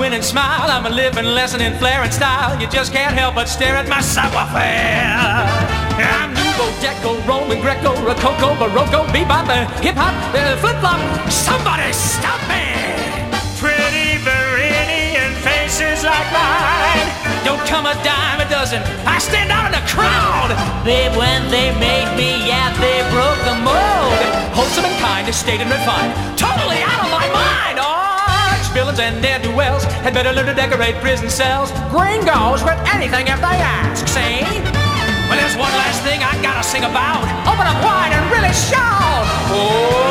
grin and smile. I'm a living lesson in flair and style. You just can't help but stare at my savoir-faire. I'm nouveau, deco, Roman, Greco, Rococo, Baroque, bebop, hip-hop, flip-flop. Somebody stop me! Pretty Viridian faces like mine don't come a dime a dozen. I stand out in the crowd. Babe, when they made me, yeah, they broke the mold. Wholesome and kind, estate and refined, totally out of my mind. Arch villains and ne'er-do-wells had better learn to decorate prison cells. Gringos with anything if they ask, see? Well, there's one last thing I gotta sing about. Open up wide and really shout. Oh.